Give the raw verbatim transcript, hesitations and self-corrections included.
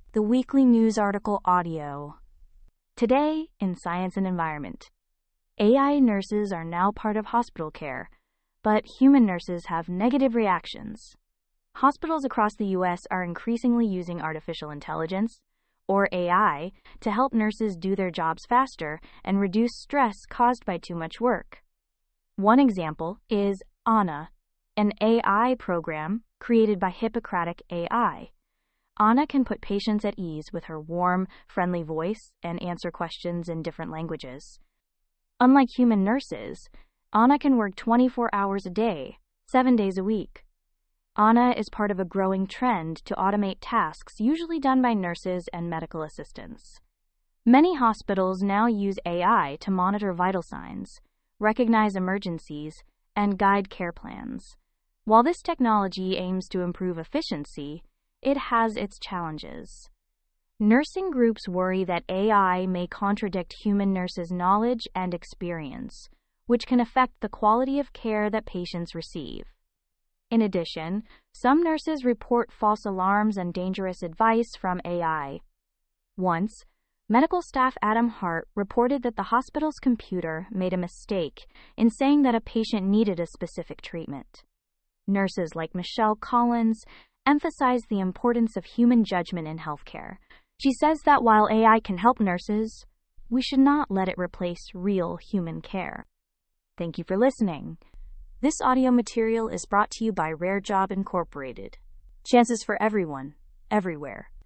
The weekly news article audio. Today in Science and Environment. A I nurses are now part of hospital care, but human nurses have negative reactions. Hospitals across the U S are increasingly using artificial intelligence, or A I, to help nurses do their jobs faster and reduce stress caused by too much work. One example is Anna, an A I program created by Hippocratic A I. Anna can put patients at ease with her warm, friendly voice and answer questions in different languages. Unlike human nurses, Anna can work twenty-four hours a day, seven days a week. Anna is part of a growing trend to automate tasks usually done by nurses and medical assistants. Many hospitals now use A I to monitor vital signs, recognize emergencies, and guide care plans. While this technology aims to improve efficiency, it has its challenges. Nursing groups worry that A I may contradict human nurses' knowledge and experience, which can affect the quality of care that patients receive. In addition, some nurses report false alarms and dangerous advice from A I. Once, medical staff Adam Hart reported that the hospital's computer made a mistake in saying that a patient needed a specific treatment. Nurses like Michelle Collins emphasize the importance of human judgment in healthcare. She says that while A I can help nurses, we should not let it replace real human care. Thank you for listening. This audio material is brought to you by Rare Job Incorporated. Chances for everyone, everywhere.